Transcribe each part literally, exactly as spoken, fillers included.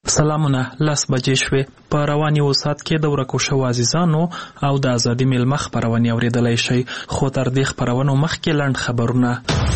سلامونه لس بجې شوې. په روان یو ساعت کې د ورکو شوو عزیزانو او د ازادي میلمه خپرونې اورېدلی شئ، خو تر دې خپرونو مخکې لنډ خبرونه.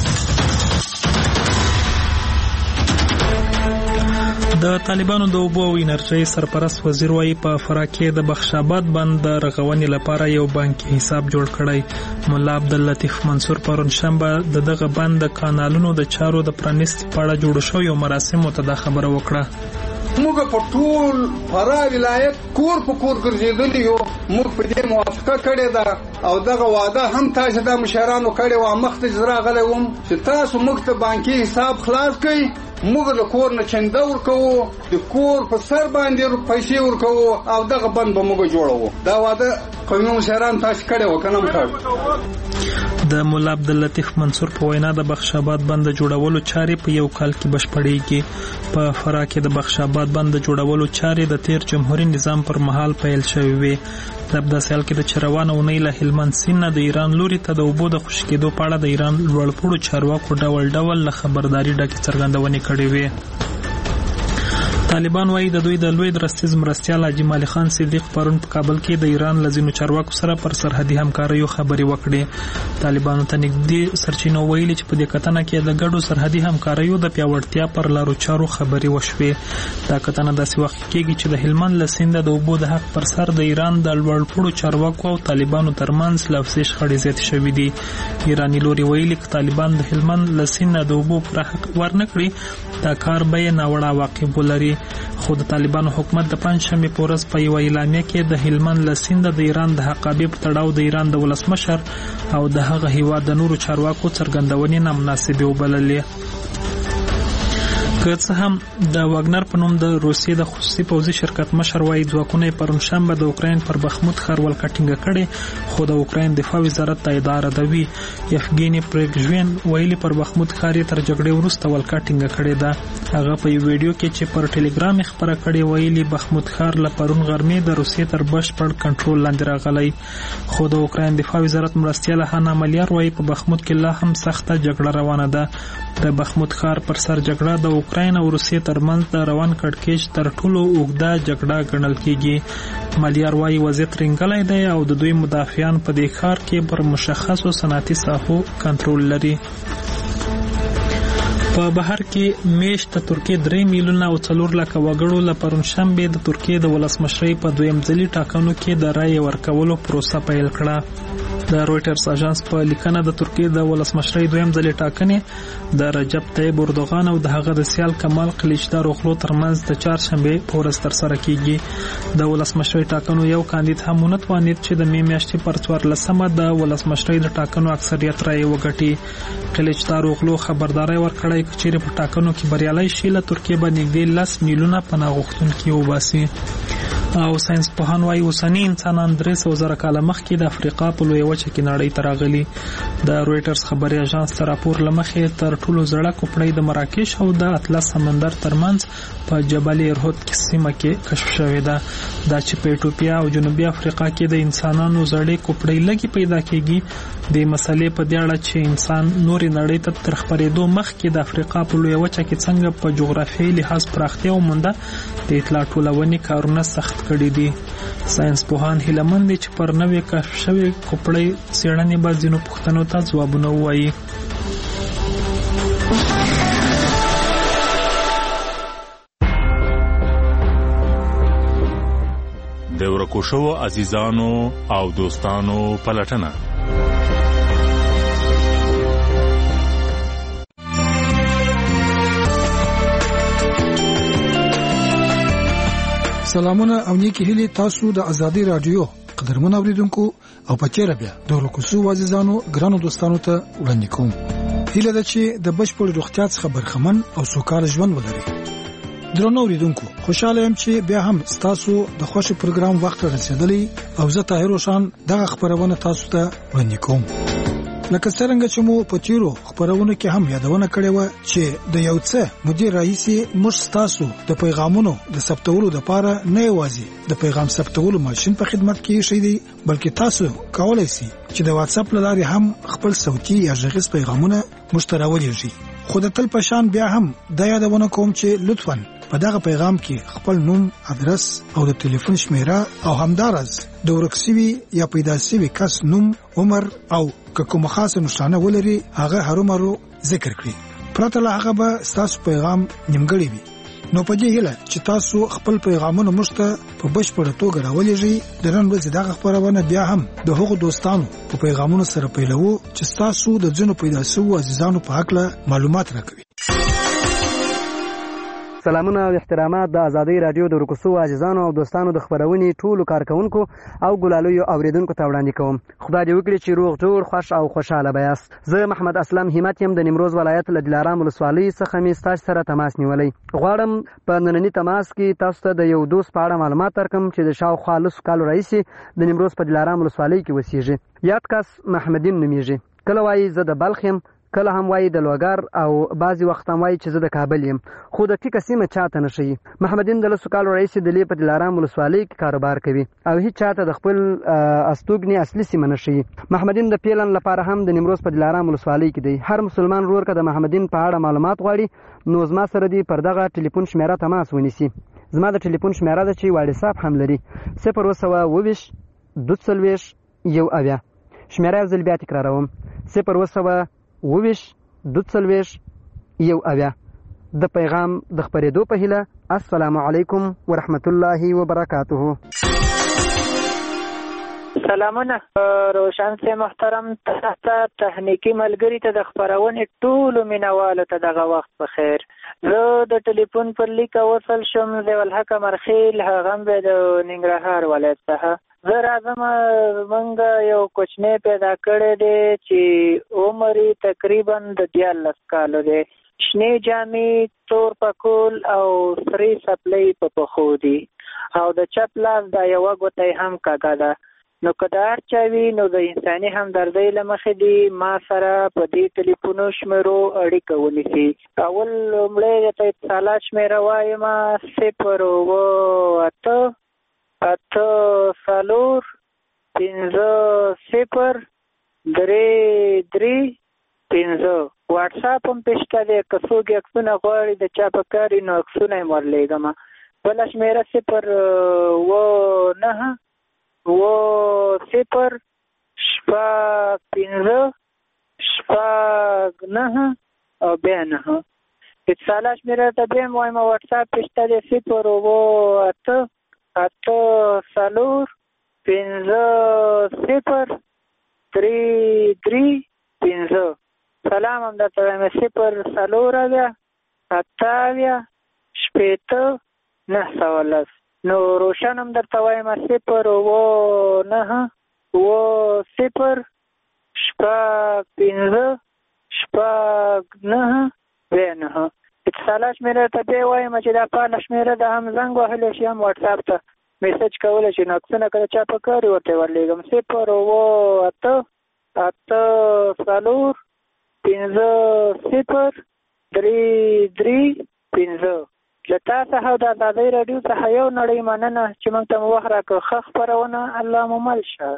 د طالبانو د اوبو او انرژۍ سرپرست وزیر وایي په فراه کې د بخش آباد بند د رغونې لپاره یو بانکي حساب جوړ کړی. ملا عبداللطیف منصور پرون شنبه د دغه بند د کانالونو د چارو د پرانیستي په اړه جوړو شویو مراسمو ته دا خبره وکړه. موږ په ټول فراه ولایت کور په کور ګرځېدلي یو، موږ په دې موافقه کړې ده او دغه وعده هم تاسو د مشرانو کړې وه. مخته چې راغلی وم چې تاسو موږ ته بانکي حساب خلاص کړئ، موږ د کور نه چنده ورکوو، د کور په سر باندې پیسې ورکوو او دغه بند به موږ جوړوو. دا وعده قومي مشران تاسو کړې وه که نه م کړ؟ د ملا عبداللطیف منصور په وینا د بخش آباد بند د جوړولو چارې په یو کال کې بشپړېږي. په فراه کې د بخش آباد بند د جوړولو چارې د تیر جمهوریت نظام پر مهال پیل شوې وې. د داسې حال کې د چې روانه اونۍ له هلمند سیند نه د ایران لوري ته د اوبو د خوشي کېدو په اړه د ایران لوړپوړو چارواکو ډول ډول له خبرداري ډکې څرګندونې کړې وې. طالبان وایي د دوی د لوی درستیز مرستیال حاجي مالی خان صدیق پرون په کابل کې د ایران له ځینو چارواکو سره پر سرحدي همکاریو خبرې وکړې. طالبانو ته نږدې سرچینو ویلي چې په دې کتنه کې د ګډو سرحدي همکاریو د پیاوړتیا پر لارو چارو خبرې وشوې. دا کتنه داسې وخت کېږي چې د هلمند له سینده د اوبو د حق پر سر د ایران د لوړپوړو چارواکو او طالبانو ترمنځ لفظي شخړې زیاتې شوې دي. ایراني لوري ویلي چې طالبان د هلمند له سینده د اوبو پر حق ورنه کړي، دا کار به یې ناوړه عواقب ولري. خو د طالبانو حکومت د پنجشنبې په ورځ په یوه اعلامیه کې د هلمند له سینده د ایران د حقابې په تړاو د ایران د ولسمشر او د هغه هیواد د نورو چارواکو څرګندونې نامناسبې وبللې. که څه هم د واګنر په نوم د روسیې د خصوصي پوځي شرکت مشر وایي ځواکونه یې پرون شنبه د اوکراین پر بخموت ښار ولکه ټینګه کړې، خو د اوکراین دفاع وزارت دا ادعا ردوي. یفګیني پریګژوین ویلي پر بخموت ښار یې تر جګړې وروسته ولکه ټینګه کړې ده. هغه په یو ویډیو کې چې پر ټلګرام یې خپره کړې ویلي بخموت ښار له پرون غرمې د روسیې تر بشپړ کنټرول لاندې راغلی. خو د اوکراین دفاع وزارت مرستیال هانا ملیار وایي په بخموت کې لا هم سخته جګړه روانه ده. د بخموت ښار پر سر جګړه د اوکراین او روسیې ترمنځ د روان کړکېچ تر ټولو اوږده جګړه ګڼل کېږي. ملیار وایي وضعیت رنګلی دی او د دوی مدافعان په دې ښار کې پر مشخصو صنعتي ساحو کنټرول لري. په بهر کې میشت د ترکیې درې میلیونه او څلور لکه وګړو له پرون شنبې د ترکیې د ولسمشرۍ په دویم ځلي ټاکنو کې د رایې ورکولو پروسه پیل کړه. د رویټرز اژانس په لیکنه د ترکیې د ولسمشرۍ دویم ځلي ټاکنې د رجب طیب اردوغان او د هغه د سیال کمال کلیچدار اوغلو ترمنځ د چهارشنبې په ورځ ترسره کیږي. د ولسمشرۍ ټاکنو یو کاندید هم ونه توانید چې د مې میاشتې پر څوارلسمه د ولسمشرۍ د ټاکنو اکثریت رایې وګټي. کلیچدار اوغلو خبرداری ورکړی چې چیرې په ټاکنو کې بریالی شي له ترکیې به نږدې لس میلیونه پناه غوښتونکي وباسي. او ساينس پوهان وايي اوسنی انسانان درې سوه زره کاله مخکې د افریقا په لویه وچه کې نړۍ ته راغلي. د رویټرز خبري اژانس ته راپور له مخې تر ټولو زړه کوپړۍ د مراکش او د اطلس سمندر ترمنځ په جبل ارهود سیمه کې کشف شوې ده. دا چې په ایتوپیا او جنوبي افریقا کې د انسانانو زړې کوپړۍ لږې پیدا کېږي. د مسلې په دې اړه چې انسان نورې نړۍ ته تر خپرېدو مخکې د افریقا په لویه وچه کې څنګه په جغرافیایي لحاظ پراختیا ومونده، د اطلاع ټولونې کارونه سخت کړي دي. ساينس پوهان هیله مند دي چې پر نوې کشف شوې کوپړۍ څېړنې به ځینو پوښتنو ته ځوابونه ووایي. د ورکو شوو عزیزانو او دوستانو پلټنه. سلامونه او نیکی هیلې تاسو د ازادي رادیو قدرمن اوریدونکو او پچیره بیا د ورکو شوو عزیزانو ګرانو دوستانو ته وړاندې کوم. هیله ده چې د بشپړ روغتیا څخه برخمن او سوکاله ژوند ولرئ. درنو اوریدونکو، خوشاله یم چې بیا هم تاسو د خوښ پروګرام وخت رسیدلی او زه طاهر روشن دغه خبرونه تاسو ته وړاندې کوم. لکه څنګه چې مو په تیرو خبرونه کې هم یادونه کړې و چې د یو څه مدیر رئیس مش تاسو د پیغامونو د ثبتولو لپاره نه یوازې د پیغام ثبتولو ماشين په خدمت کې شي دی، بلکې تاسو کولای شئ چې د واتس اپ لارې هم خپل صوتي یا غږیز پیغامونه مشترک ولیږئ. خو د تل پشان بیا هم د یادونه کوم چې لطفاً په دغه پیغام کې خپل نوم، ادرس او د ټلیفون شمیره او همدارس د ورکسوي یا پیدا شوی کس نوم، عمر او کوم خاصه نشانه ولري هغه هرومرو ذکر کړئ. پرته له هغه به تاسو پیغام نیمګړی وي. نو په دې هیله چې تاسو خپل پیغامونه مشته په بشپړه توګه راولېږئ. د نن ورځې دغه خبرونه بیا هم د هغو دوستانو په پیغامونو سره پیلوو چې تاسو د ځینو پیدا شوو عزیزانو په حق له معلومات راکوي. سلامونه او احترامات د ازادي رادیو د ورکوسو عزیزانو او دوستانو د خبرونې ټولو کارکونکو او ګلالیو اوریدونکو ته وړاندې کوم. خدای دې وکړي چې روغ جوړ، خوش او خوشاله بیاست. زه محمد اسلم همت یم د نیمروز ولایت له دلارام ولسوالۍ څخه می ستاسو سره تماس نیولې. غواړم په نننی تماس کې تاسو ته د یو دوست په اړه معلومات درکړم چې د شاوخوا لسو کالو راهیسې د نیمروز په دلارام ولسوالۍ کې اوسېږي. یاد کس محمدین نومیږي. کله وایي زه د بلخ یم، کله هم وایي د لوګر او بعضی وخت هم وایي چې زه د کابل یم، خو د ټیکه سیمه چاته نه ښیي. محمدین د لسو کالو راهیسې د لې په دلارام ولسوالۍ کې کاروبار کوي او هیڅ چاته د خپل استوګنې اصلي سیمه نه ښیي. محمدین د پیلن لپاره هم د نیمروز په دلارام ولسوالۍ کې دی. هر مسلمان ورور که د محمدین په اړه معلومات غواړي نو زما سره دی پر دغه ټلیفون شمیره تماس ونیسي. زما د ټلیفون شمیره ده چې واټساپ هم لري، صفر اووه سوه اوویشت دوه څلوېښت یو اویا. شمیره یو ځل بیا تکراروم، صفر اووه سوه اوویشت دوه څلوېښت یو اویا. د پیغام د خپرېدو په هیله، السلام علیکم ورحمت الله وبرکاته. سلامونه روشن سے محترم ته تخنیکی ملګری ته د خبرونې ټولو مینوالو ته دغه وخت په خیر. زه د ټلیفون پر لیک وصل شم ضیاء الحق مرخیل، هغه هم د ننګرهار ولایت څخه. زه راځم، موږ یو کوچنی پیدا کړی دی چې عمر یې تقریبا د دیارلس کالو دی. شنې جامې، تور پکول او سرې څپلۍ په پښو دي او د چپ لاس دا یوه ګوته یې هم کږه ده. نو که د هر چا وي نو د انساني همدردۍ له مخې دي ما سره په دې ټلیفونو شمیرو اړیکه ونیسي. اول لومړی درته اتصالات شمیره وایم: صفر اووه اته اته څلور پنځه صفر درې درې پنځه. واټساپ هم پې شته دی، که څوک یې عکسونه غواړي د چا په کار وي نو عکسونه یې ورلیږم. بله شمیره صفر اووه نهه اووه صفر شپږ پنځه شپږ نهه او بیا نهه. اتصالات شمیره ته بیا هم وایم، واټساپ پې شته دی: صفر اووه اته اته څلور پنځه صفر درې درې پنځه. سلام هم درته وایم: صفر څلور اویا اته اویا شپېته نهه سوه لس. نو روشن هم درته وایم: صفر اووه نهه اووه صفر شپږ پنځه شپږ نهه بیا نهه. اتصالات شمیره ته بیا وایم چې دا فعاله شمیره ده، هم زنګ وهلی شي هم واټساپ ته میسج کولی شي، نو عکسونه که د چا په کار وي ورته یې ورلیږم. صفر اووه اته اته څلور پنځه صفر درې درې پنځه. له تا څخه او د ازادۍ راډیو څخه یو نړۍ مننه چې موږ ته مو وخت راکړ. ښه خپرونه، الله مو مل شه.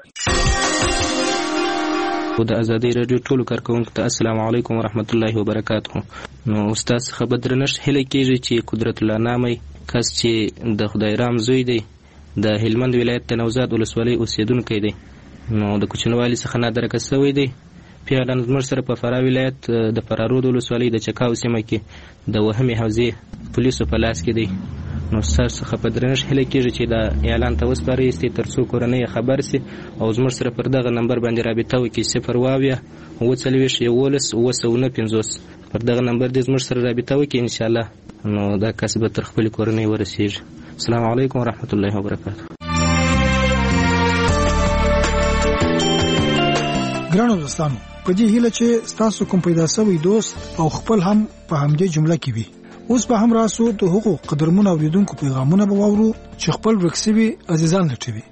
د ازادۍ راډیو ټولو کارکوونکو ته السلام علیکم ورحمت الله وبرکاته. نو استاد څخه به درنښت هیله کېږي چې قدرت الله نامی کس چې د خدای رام زوی دی، د هلمند ولایت د نوزاد ولسوالۍ اوسېدونکی دی، نو د کوچنیوالي څخه نادرکه شوی دی. پیاله زموږ سره په فراه ولایت د فرارود ولسوالۍ د چکاو سیمه کې د وهمې حوزې پولیسو په لاس کې دی. نو ستاسو څخه په درنښت هیله کېږي چې دا اعلان ته وسپارئ تر څو کورنۍ خبر سي او زموږ سره پر دغه نمبر باندې رابطه وکړي: صفر اووه اووه څلوېښت یوولس اووه سوه نه پنځوس. پر دغه نمبر دې زموږ سره رابطه وکړي انشاءالله، نو دا کس به تر خپلې کورنۍ ورسېږي. السلام علیکم ورحمت الله وبرکاته. ګرانو دوستانو، په دې هیله چې تاسو کوم پیدا شوی دوست او خپل هم په همدې جمله کې وي. اوس به هم راسو د هغو قدرمنو اوریدونکو پیغامونه به واورو چې خپل ورکسوي عزیزان لټوي.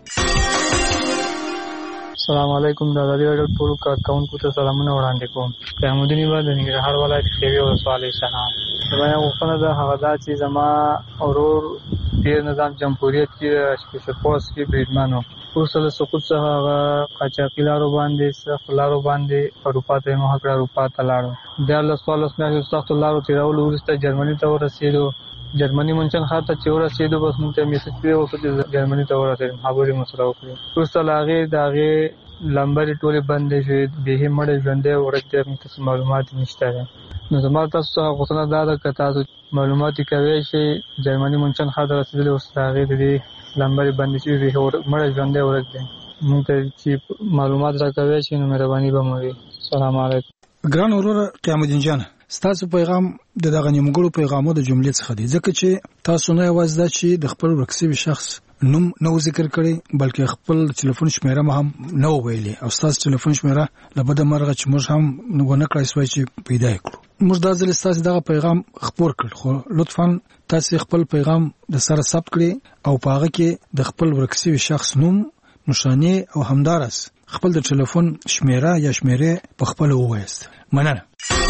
السلام علیکم. د ازادي راډیو ټولو کارکوونکو ته سلامونه وړاندې کوم. قیامالدین یوه د ننګرهار ولایت خیوي ولسوالۍ څخه. زما یوه غوښتنه ده، هغه دا چې زما ورور تېر نظام جمهوریت کې سپیشل فورس کې بریدمن و، وروسته له سقوط څخه هغه قاچاقي لارو باندې سخت لارو باندې اروپا ته یې مخه کړه، اروپا ته لاړو. دیارلس څوارلس میاشتې سختو لارو تېرولو وروسته جرمني ته ورسېدو. جرمني منشن ښار ته چې ورسېدو بس موږ ته میسج پرې وکړو چې جرمني ته ورسېدم خبرې مو سره وکړې وروسته له هغې د هغې لمبرې ټولې بندې شوې بیخي مړی ژوندی ورک دی موږ ته څه معلومات نشته دی نو زما تاسو څخه غوښتنه دا ده که تاسو معلومات یې کوی شئ جرمني منشن ښار ته رسېدلي اوس د هغې د دې لمبرې بندې شوې بیخي مړی ژوندی ورک دی موږ ته چې معلومات راکوی شي نو مهرباني به مو وي سلام علیکم ګران وروره قیام الدین جان ستاسو پیغام د دغه نیمګړو پیغامو د جملې څخه دی ځکه چې تاسو نه یوازې دا چې د خپل ورک شوي شخص نوم نو ذکر کړی بلکې خپل ټلیفون شمیره هم نو ویلي او ستاسو ټلیفون شمیره لبد مرغه چې موږ هم ونه کړای سوای چې پیدا کړو موږ دا ځل ستاسو دغه پیغام خبر کړ خو لطفا تاسو خپل پیغام د سره ثبت کړئ او پاغه کې د خپل ورک شوي شخص نوم نشانه او همدارس خپل د ټلیفون شمیره یا شمیره په خپل ووایست مننه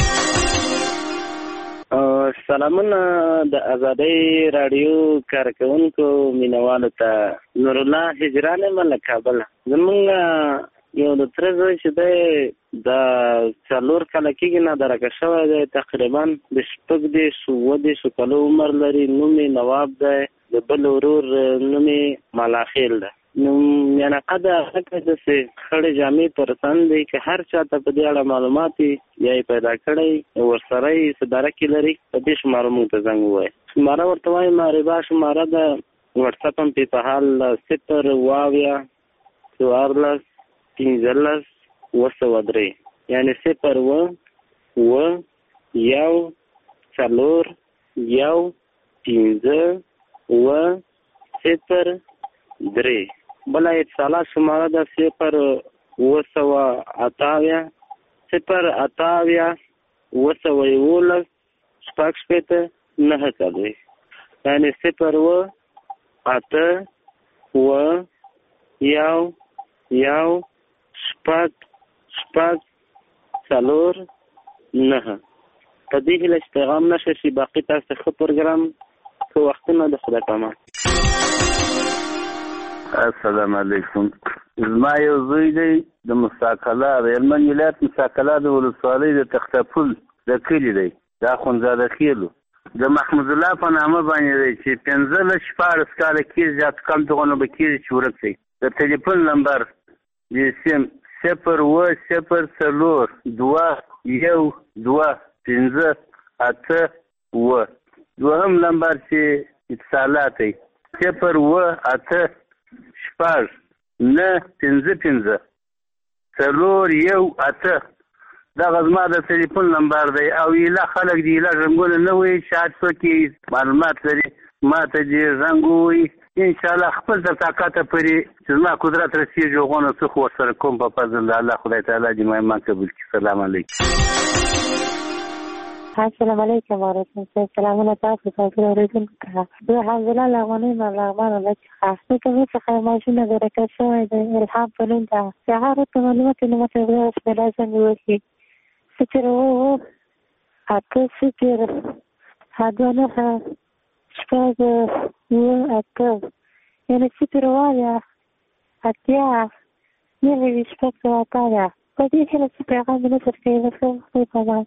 سلامونه د آزادۍ رادیو کارکونکو مینوالو ته نور الله هجران مل کابل زمونږ یو د تر زوی چې دی د څلور کاله کېږي نه درکه شوی دی تقریبا د شپږ دېرش اووه دېرشو کالو عمر لري نوم یې نواب دی د بل ورور نوم یې ملاخیل دی نو میانقه د هغه داسې خړې جامې پر تن دی که هر چا ته په دې اړه معلومات یا یې پیدا کړی ورسره یې څه درک لري په دې شماره موږ ته زنګ ووایه شماره ورته وایي معربه شماره ده وټساپ هم پې په حال صفر اوه اویا څوارلس پنځلس اوه سوه درې یعنې صفر اوه اوه یو څلور یو پنځه اوه صفر درې بله اتصالات شماره ده صفر اوه سوه اته اویا صفر اته اویا اوه سوه یولس شپږ شپېته نهه څلوېښت یعنې صفر اوه اته اوه یو یو شپږ شپږ څلور نهه په دې هیله چې پیغام نشر شي باقي تاسو ښه پروګرام ښه وختونه د خدای په امان السلام علیکم زما یو زوی دی د مستقله د هلمند ولایت مستقله د ولسوالۍ د تختپل د کلي دی دا اخندزاده خیلو د محمود الله په نامه باندې دی چې پنځلس شپاړس کاله کېږي زیات کم دغونه به کېږي چې ورک دی د ټلیفون نمبر د سیم صفر اوه صفر څلور دوه یو دوه پنځه اته اوه دوهم نمبر چې اتصالات دی صفر اوه اته شپږ نه پنځه پنځه څلور یو اته دغه زما د ټلیفون نمبر دی او ایله خلک دی ایله رنګونه نه وایي چې هر څوک یې معلومات لري ما ته دې رنګ ووایي انشاءالله خپل تر طاقته پورې چې زما قدرت رسېږي هغونه څه خو ورسره کوم په فضل د الله خدای تعالی دې ما ایمان قبول کړي سلام علیکم السلام علیکم وعلیکم السلام سلامونه تاسو ته اوریدونکو ته زه حمزله لغمنۍ یم لغمان ولایت څخه د کومې څخه ماشینه درکه شوی دی الهام په نوم ده چې هغه راته معلومات یې نه ماته اوس به لازم وشي صفر اوه اته صفر دوه نهه شپږ اوه اته یعنې صفر اوه اویا اتیا نهه ویشت شپږ سوه اته ده په دې هیله چې پیغام مې نشر کوي زه ښه په امان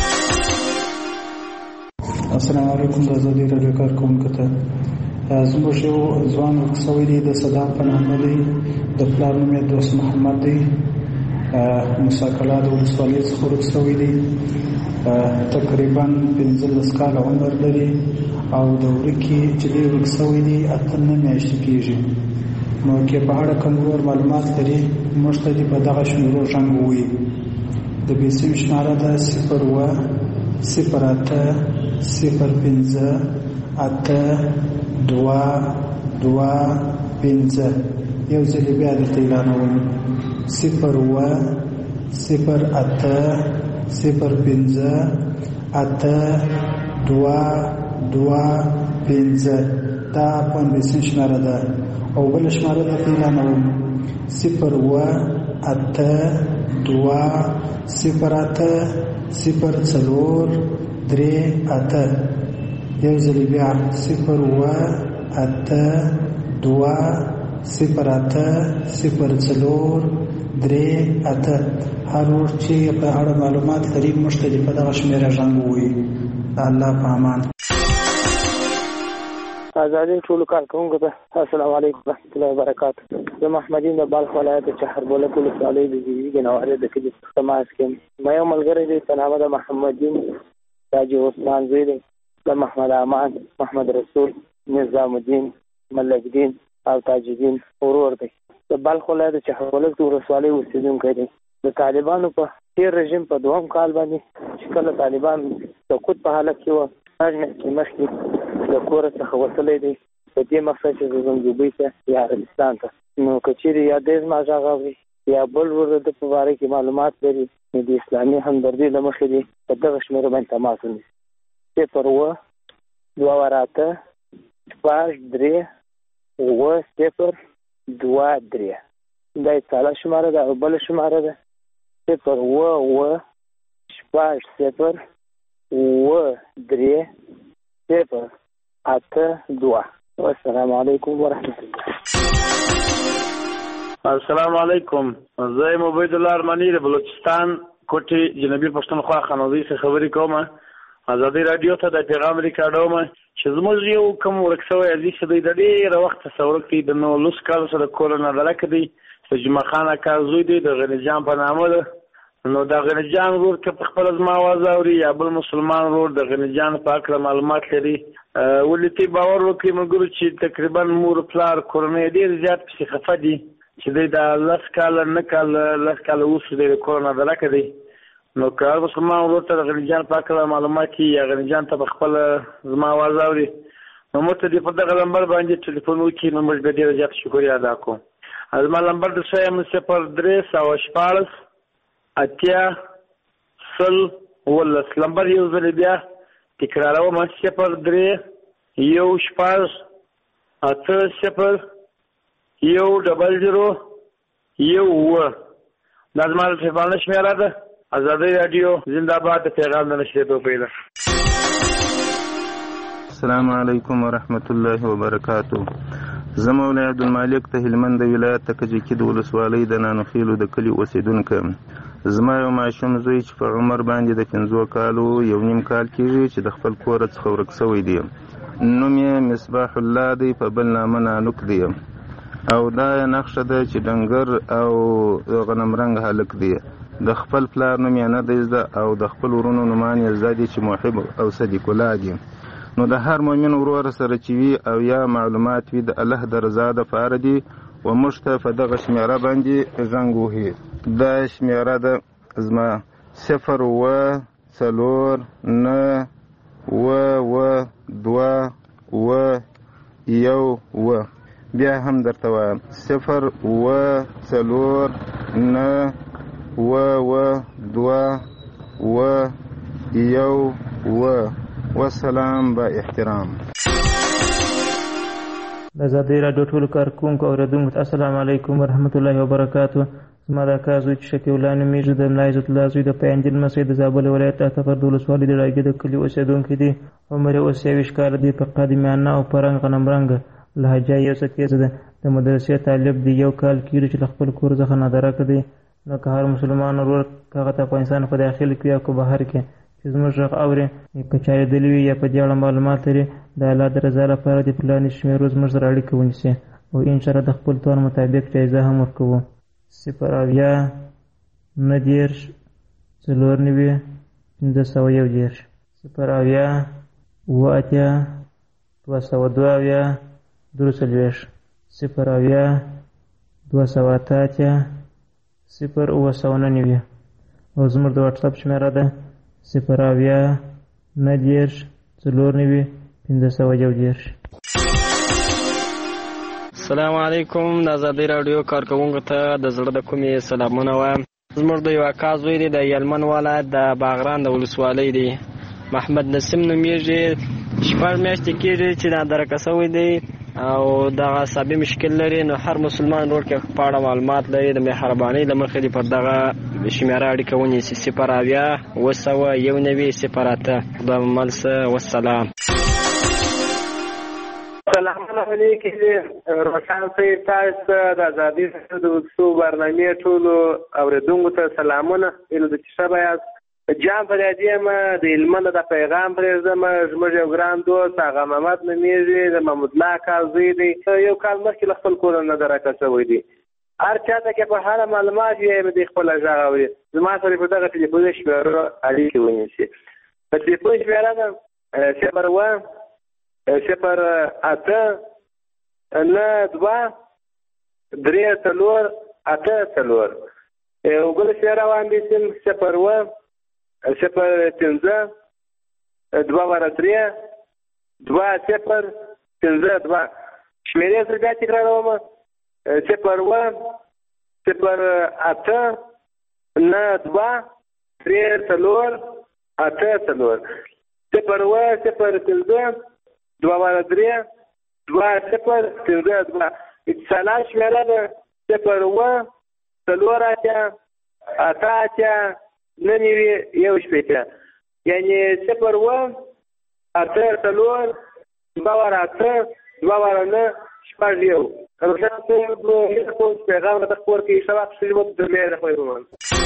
السلام علیکم د آزادۍ راډیو کارکوونکو ته زموږ یو ځوان ورک شوی دی د صدام په نامه دی د پلار نوم یې دوست محمد دی موسی کلا د ولسوالۍ څخه ورک شوی دی تقریبا پنځلس کاله عمر لري او د ورکې چې دی ورک شوی دی اته نه میاشتې کېږي نو که په اړه کوم نور معلومات لري موږ ته دې په دغه شمیرو زنګ ووایي د بیسیم شماره ده صفر اوه صفر اته صفر پنځه اته دوه دوه پنځه یو ځل بیا درته اعلانوم صفر اوه صفر اته صفر پنځه اته دوه دوه پنځه دا پنځه شماره ده او بل شماره درته اعلانوم صفر اوه اته دوه صفر اته صفر څلور درې اته یو ځل بیا صفر اوه اته دوه صفر اته صفر څلور درې اته هر وخت چې په اړه معلومات لري موږ ته په دغه شمیره زنګ ووایي الله په امان ازادي ټول کارکونکو ته السلام علیکم ورحمۃ اللہ وبرکاتہ. زه محمدین د بلخ ولایت چهربوله ولسوالۍ د زیږیدې نوارې د کلي تماس کې مې یو ملګری دی په نامه د محمدین تاج عثمان زوی دی، د محمد امان، محمد رسول، نظام الدین، ملک دین او تاج الدین ورور دی. د بلخ ولایت چهربوله ولسوالۍ اوسیدونکی دی. د طالبانو په تیر رژیم په دوهم کال باندې چې کله طالبان سقوط په حالت کې وو، هغه مخکې د کور څخه وتلی دی په دې مقصد چې زه دوبۍ ته یا عربستان ته. نو که چېرې یا دې زما غږ اوري یا بل ورور د په باره کې معلومات لري، نو د اسلامي همدردۍ له مخې دی په دغه شمېره باندې تماس ونیسي. صفر اووه دوه اته شپږ درې اووه صفر دوه درې دا یې ساله شماره ده. او بله شماره ده صفر اووه اووه شپږ صفر اووه درې صفر اته دوه. والسلام علیکم ورحمۃ الله. السلام علیکم. زه یم عبید الله ارمنی د بلوچستان کوټې جنوبي پښتونخوا خانوزۍ څخه خبرې کوم. ازادي رادیو ته د پیغام ریکارډوم چې زموږ یو کوم ورک شوی عزیز چې دی د ډېره وخته څه ورک دی، د نولس کالو سره کور نه ډلکه دی، د جمعه خان اکا زوی دی، د غني جان په نامه ده. نو د غني جان ورور که په خپله زما اواز اوري یا بل مسلمان ورور د غني جان په هکله معلومات لري، ولې تی باور وکړي ملګرو چې تقریبا مور پلار کورنۍ ډېر زیات پسې خفه دي چې دی د لس کاله نه کاله لس کاله اوس دی د کور نه ډلکه دی. نو که هر مسلمان ورور ته د غني جان په هکله معلومات کړي یا غني جان ته په خپله زما اواز اوري، نو موږ ته دې په دغه نمبر باندې ټلیفون وکړي، نو موږ به ډېره زیاته شکریا ادا کوو. زما نمبر د سویم صفر درې سوه شپاړس اتیا سل ولس. نمبر یو ځل بیا تکراروم، صفر درې یو شپږ اته صفر یو ډبل زیرو یو اووه. دا زما د ټلیفون شمېره ده. ازادي راډیو زنده باد. د پیغام د نشریدو پیدا. السلام علیکم ورحمۃ الله وبرکاتہ. زه مولا عبدالمالک ته هلمند ولایت ته کجکي د ولسوالۍ د نانوخیلو د کلي اوسېدونکی. زما یو ماشوم زوی چې په عمر باندې د پنځو کالو یو نیم کال کېږي چې د خپل کوره څخه ورک شوی دی. نوم یې مصباح الله دی، په بل نامه نانوک دی، او دا یې نقشه ده چې ډنګر او غنمرنګ هلک دی. د خپل پلار نوم یې نه دی زده او د خپل ورونو نومان یې زده دي چې محب او صدیق الله دي. نو د هر مؤمن ورور سره چې وي او یا معلومات وي د الله د رضا دپاره دي و موږ ته په دغه شمېره باندې زنګ وهي. دا شمېره ده زما صفر اووه څلور نه اووه اووه دوه اووه یو اووه. بیا هم درته وایم صفر اووه څلور نه اووه اووه دوه اووه یو اووه. والسلام با احترام. د ازادي راډیو ټولو کارکوونکو او اوریدونکو ته السلام علیکم ورحمت الله وبرکاتو. زما د اکا زوی چې شفیع الله نومیږي، د ملا عزت الله زوی د پیانجل مسجد د زابل ولایت اته د ولسوالۍ د راګي د کلي اوسېدونکی دی. عمر یې اوس یویشت کاله دی. په قادمیانه او په رنګ غنمرنګه لهجه یې اوسه تیزه ده. د مدرسې طالب دی. یو کال کېږي چې له خپل کور څخه نادرکه دی. نو که هر مسلمان ورور هغه ته افغانستان په داخل کې یا که بهر کې چې زموږ غږ اوري، که چا لیدلي وي یا په دې اړه معلومات لري، د الله د رضا لپاره د پلاني شمېرو زموږ سره اړیکه ونیسي او انشاءالله د خپل توان مطابق جایزه هم ورکوو. صفر اویا نهه دېرش څلور نوي پنځه سوه یو دېرش صفر اویا اووه اتیا دوه سوه دوه اویا درې څلوېښت صفر اویا دوه سوه اته اتیا صفر اووه سوه نهه نوي. او زموږ د واټساپ شمېره ده صفر اویا نهه دېرش څلور نوي پنځه سوه یو دېرش. السلام علیکم. د ازادي راډیو کارکوونکو ته د زړه د کومې سلامونه وایم. زموږ د یو اکا زوی دی، د هلمند ولایت د باغران د ولسوالۍ دی. محمد نسیم نومیږي. شپږ میاشتې کېږي چې نادرکه شوی دی او دغه اعصابي مشکل لري. نو هر مسلمان ورور کې په اړه معلومات لري، د مهربانۍ له مخې دې پر دغه شمېره اړیکه ونیسي صفر اویا اووه سوه یو نوي صفر اته. خدای مو مل شه. والسلام. سلامونه علیکم. روشن صاحب تاسو د ازادي راډیو د وسو برنامې ټولو اوریدونکو ته سلامونه. ایله د ښه بیاست. جام فریادي یم د هلمند د پیغام پرېږدم. زموږ یو ګران دوست هغه محمد نومیږي، د محمود الله کال زوی دی، یو کال مخکې له خپل کوره نه درکه شوی دی. هر چاته کې په هره معلومات یې د خپله غږ اوري. زما سره په دغه ټلیفون شمېره اړیکې ونیسي. په ټلیفون شمېره ده صفر اوه صفر اته نه دوه درې څلور اته څلور. یو بل شمېره واخیستم صفر اوه صفر پنځه دوه واره درې دوه صفر پنځه دوه. شمېرې زه بیا تکراروم: صفر اوه صفر اته نه دوه درې څلور اته څلور. صفر اوه صفر پنځه دوه واره درې دوه صفر پنځه دوه. اتصالات شمېره ده صفر اوه څلور اتیا اته اتیا نه نوي یو شپېته. یعنې صفر اوه اته څلور دوه واره اته دوه واره نه شپږ یو. روشن صاحب هیله کوم چې پیغام راته خپور کړي. ښه وخت ښه ژوند درلې د خپل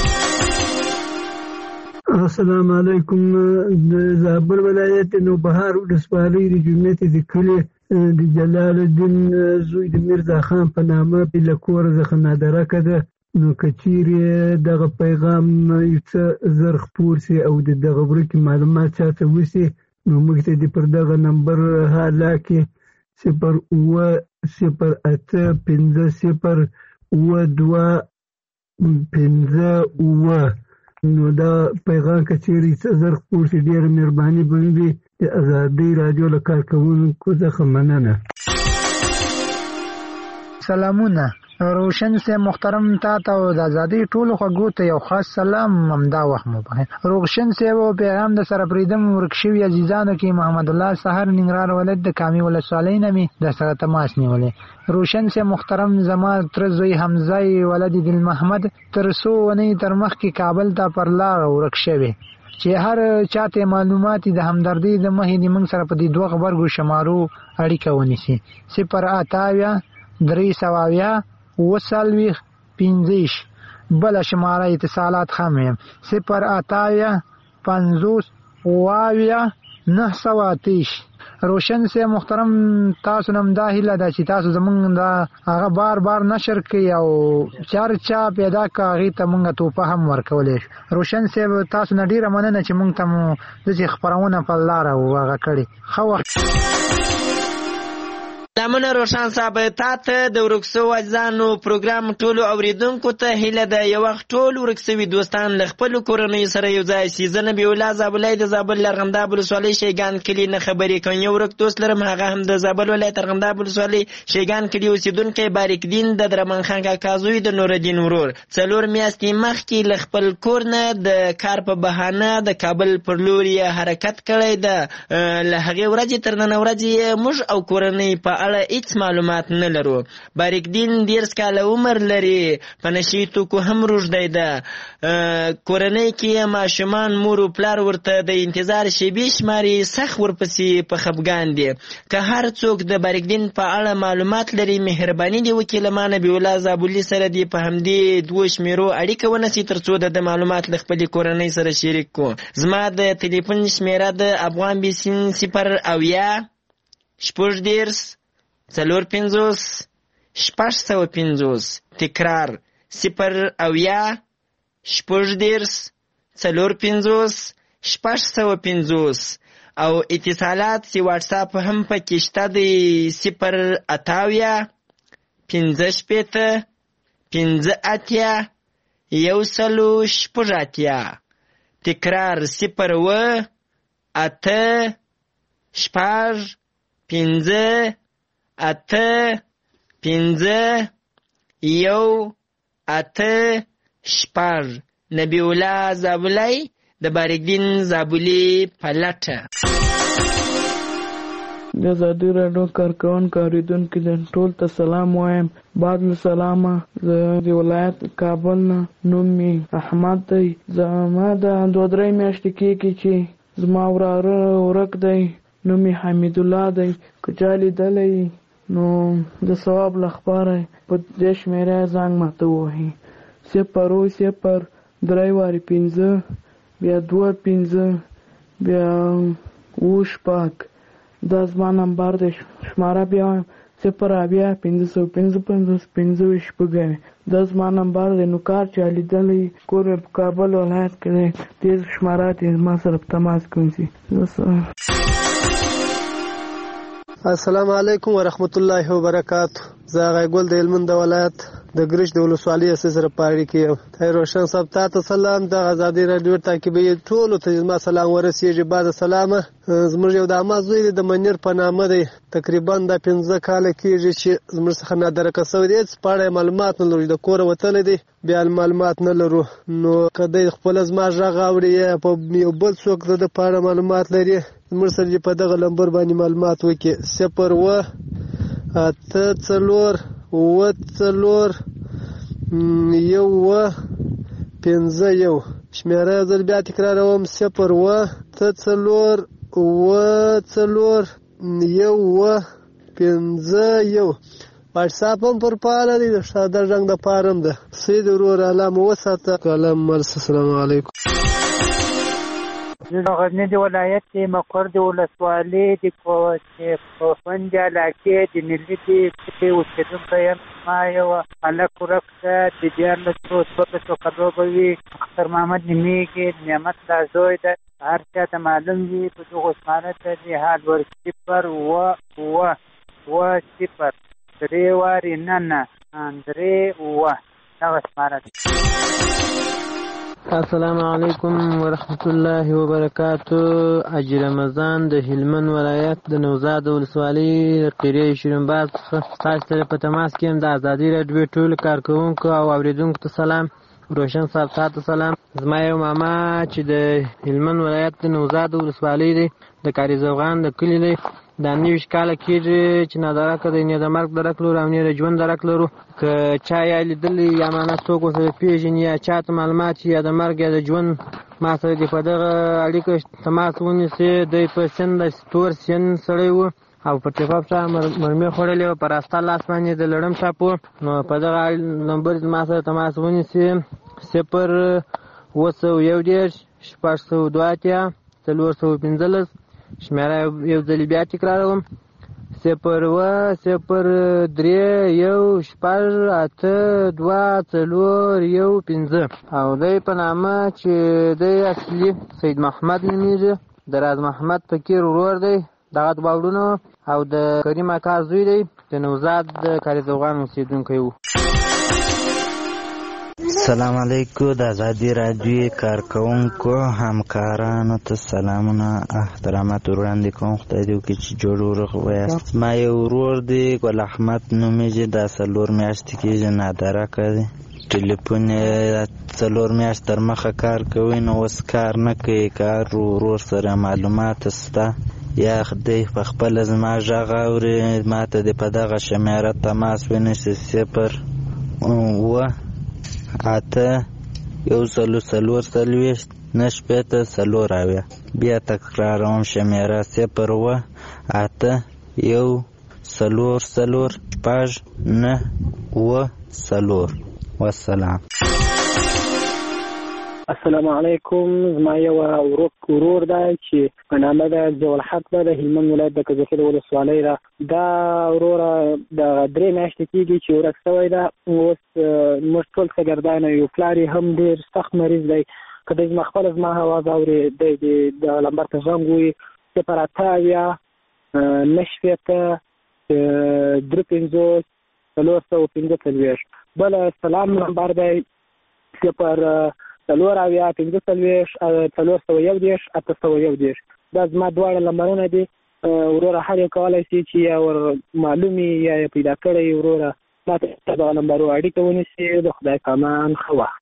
السلام علیکم. د زابل ولایت نوبهار ولسوالۍ د جومات د کلي د جلال الدین زوی د میرزا خان په نامه له کوره څخه نادرکه ده. نو که چیرې دغه پیغام یو څه زر خپور سي او د دغه ورکې معلومات چاته وسي، نو موږ ته دې پر دغه نمبر حالا کې صفر اوه صفر اته پنځه صفر اوه دوه پنځه اوه. نو دا پیغام که چیرې څه زر خپور سي ډېره مهرباني به وي. د ازادۍ راډیو له کارکوونکو څخه مننه. سلامونه. روشن سے محترم تا ته د ازادۍ ټولو خوږو ته یو خاص سلام همدا وخت مو بخیر. روشن سے و پیغام د سره پریدم ورک شوي عزیزانو کې محمد الله سحر ننګرهار ولایت د کامي ولسوالۍ نه مې د سره تماس نیولې. روشن سے محترم زما تر زوی حمزه ولد دل محمد تر څو ونې تر مخکې کابل ته پر لار ورک شوی چې هر چاته معلومات د همدردۍ د مخې د موږ سره په دې دوه غبرګو شمارو اړیکه ونیسي: صفر اته اویا درې سوه اویا اوه څلوېښت پنځه. بله شماره اتصالات هم یم: صفر اته اویا پنځوس اوه اویا نهه سوه اته. روشن سے محترم تاسو نم دا هیله ده چې تاسو زمونږ دا هغه بار بار نشر کړئ او چار چا پیدا کړه هغې ته مونږ توپه هم ورکولی. روشن صاحب تاسو نه ډېره مننه چې مونږ ته مو داسې خپرونه په لاره هغه کړې. ښه وخت. سلامونه روشن صاحب، تا ته د ورک سوو عزیزانو پروګرام ټولو اوریدونکو ته هیله ده یو وخت ټول ورک سوي دوستان له خپلو کورنیو سره یو ځای شي. زه نبي الله زابلۍ د زابل لرغنداب ولسوالۍ شیګان کلي نه خبرې کوم. یو ورک دوست لرم، هغه هم د زابل ولایت لرغنداب ولسوالۍ شیګان کلي اوسېدونکی باریک دین د درمان خان کاکا زوی د نورالدین ورور. څلور میاشتې مخکې له خپل کور نه د کار په بهانه د کابل پر لور یې حرکت کړی ده. له هغې ورځې تر نن ورځې موږ او کورنۍ په اړه هیڅ معلومات نه لرو. باریک دین دیرس کاله عمر لري، په نشي توکو هم روږدی ده. کورنۍ کې ماشومان مور و پلار ورته د انتظار شیبې شماري، سخت ورپسې په خفګان دي. که هر څوک د باریک دین په اړه معلومات لري، مهرباني دې وکړي له ما نبي الله زابلي سره دې په همدې دوو شمېرو اړیکه ونیسي تر څو د معلومات له خپلې کورنۍ سره شریک کړو. زما د تلیفون شمېره د افغان بیسین صفر اویا شپږ دېرس څلور پنځوس شپږ سوه پنځوس. تکرار: صفر اویا شپږ دېرس څلور پنځوس شپږ سوه پنځوس. او اتصالات سی واټساپ هم پکې شته دی: صفر اته اویا پنځه شپېته پنځه اتیا یو سلو شپږ اتیا. تکرار: صفر اوه اته شپږ پنځه اته پنځه یو اته شپږ. نبی الله زابلی د باریک دین زابلي په لټه. د ازادۍ راډیو کارکوونکو اورېدونکو ته ټول ته سلام وایم. بعد له سلامه زه د ولایت کابل نه، نوم مې احمد دی. زما د دوه درې میاشتې کېږي چې زما وراره ورک دی، نوم یې حمید الله دی. که چا لیدلی نو د ثواب لپاره په دې شمېره زنګ ماته ووهي: صفر اوه صفر درې وارې پنځه بیا دوه پنځه بیا اوه شپږ دا زما نمبر دی. شماره بیا وایم صفر اویا پنځه سوه پنځه پنځوس پنځه ویشت شپږ دا زما نمبر دی. نو کار چا لیدلی کور مې په کابل ولایت کې دی دې شماره ته ما سره په تماس کې ونیسي. السلام علیکم ورحمت الله وبرکاتو. زه غیګل د هلمند ولایت د ګرش د ولسوالۍ سره په اړیکه یم. طاهر روشن صاحب تاسو سلام. د ازادي رادیو تعقیبي ټولو ته زما سلام ورسیږي. بعد سلامه زموږ یو د عامه زوی د منیر په نامه دی. تقریبا د پنځه کاله کېږي چې زموږ څخه نادرکه شوی دی. هېڅ په اړه معلومات نه لرو. د کوره وتلی دی بیا معلومات نه لرو. نو که دی خپله زما غږ اوري یا په یو بل څوک د ده په اړه معلومات لري زموږ سره په دغه نمبر باندې معلومات وکړي. صفر اوه اته څلور اوه څلور یو اوه پنځه یو. شمېره یو ځل بیا تکراروم صفر اوه اته څلور اوه څلور یو اوه پنځه یو. واټساپ هم پر فعاله دی. د ساده رنګ دپاره هم ده. سید ورور الله مو وساته. کلام مرس. السلام علیکم. زه د غزني ولایت د مقر د ولسوالۍ د کوفند علاقې د ملي کې اوسېدونکی یم. ما یو هلک ورک ده د دیارلسو څوارلسو کلو به وي. اختر محمد نومېږي. نعمت دا زوی ده. هر چا ته معلوم وي په دغو شماره ته د حال ور صفر اوه اوه اوه صفر درې وارې نه نه درې اوه دغه شماره ده. السلام علیکم ورحمت الله وبرکاتو. حاجي رمضان د هلمند ولایت د نوزاد ولسوالۍ قریه شیرینباز څخه تاسو سره په تماس کې یم. د ازادي راډیو ټولو کارکوونکو او اوریدونکو ته سلام. روشن صاحب تاسو سلام. زما یو ماما چې د هلمند ولایت د نوزاد ولسوالۍ دی د کاري زوغان د کلي دی. دا نویشت کاله کېږي چې نادرکه دی. نه د مرګ درک لرو او نه د ژوند درک لرو. که چا یا لیدلی یا معنا څوک ورسره پېژني یا چا ته معلومات یا د مرګ یا د ژوند ما سره دې په دغه اړیکه تماس ونیسي. دی په سن د تور سن سړی و او په ټیپاپ چا مرمۍ خوړلې وه. په راسته لاس باندې د لړم چاپ و. نو په دغه نمبر ما سره تماس ونیسي. صفر اوه سوه یو دېرش شپږ سوه دوه اتیا څلور سوه پېنځلس. شمېره یو ځلې بیا تکراروم صفر اوه صفر درې یو شپږ اته دوه څلور یو پنځه. او دی په نامه چې دی اصلي سید محمد نومېږي. د راز محمد فقیر ورور دی. دغه دوه وروڼه او د کریم اکا زوی دی. د نوزاد د کاري زوغان اوسېدونکی و. السلام علیکم. د ازادي راډیو کارکوونکو همکارانو ته سلامونه احترامات وړاندې کوم. خدای دې وکړي چې جوړ ورغ ویاست. ما یو ورور دی ګل احمد نومېږي. دا څلور میاشتې کېږي نادرکه دی. ټلیفون یې څلور میاشت تر مخه کار کوي نو اوس کار نه کوي. کار ورور سره معلومات شته یا دی په خپله زما غږ اوري ما ته دې په دغه شمېره تماس ونیسي. صفر اوه اته یو څلور څلور څلوېښت نه شپېته څلور اویا. بیا تکراروم شمېره صفر اوه اته یو څلور څلور شپږ نه اوه څلور. والسلام. السلام علیکم. زما یو ورور دی چې په نامه ده ضیاءالحق ده. د هلمند ولایت د کجکي ولسوالۍ ده. دا وروره د درې میاشتې کېږي چې ورک شوی ده. اوس موږ ټول شاګردان یو. پلار یې هم ډېر سخت مریض دی. که دی زما خپله زما اواز اوري دی د لمبر ته زنګ ووهي صفر اته اویا نه شپېته درې پنځوس څلور سوه پنځه څلوېښت. بله سلام نمبر دی صفر څلور اویا پنځه څلوېښت څلور سوه یو دېرش اته سوه یو دېرش. دا زما دواړه نمبرونه دي. وروره هر یو کولی شي چې یا ور معلوم یا یې پیدا کړی وروره ما ته دغه نمبرو اړیکه ونیسي. د خدای په امان ښه وخت.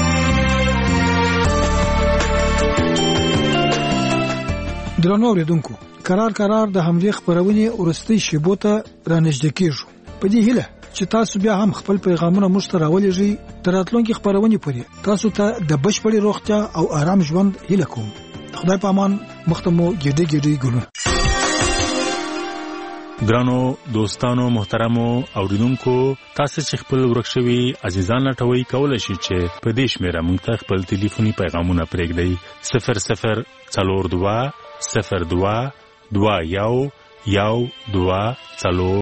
درنو اورېدونکو قرار قرار د همدې خپرونې وروستۍ شیبو ته رانږدې کېږو. په دې هیله چې تاسو بیا هم خپل پیغامونه موږ ته راولېږئ. تر راتلونکي خپرونې پورې تاسو ته د بشپړې روغتیا او آرام ژوند هیله کوم. خدای په امان. مخ ته مو ګېډې ګېډې ګلونه. ګرانو دوستانو محترمو اوریدونکو تاسو چې خپل ورک شوي عزیزان لټوي کولای شئ چې په دې شمیره موږ ته خپل ټلیفوني پیغامونه پرېږدئ صفر صفر څلور دوه صفر دوه دوه یو یو دوه څلور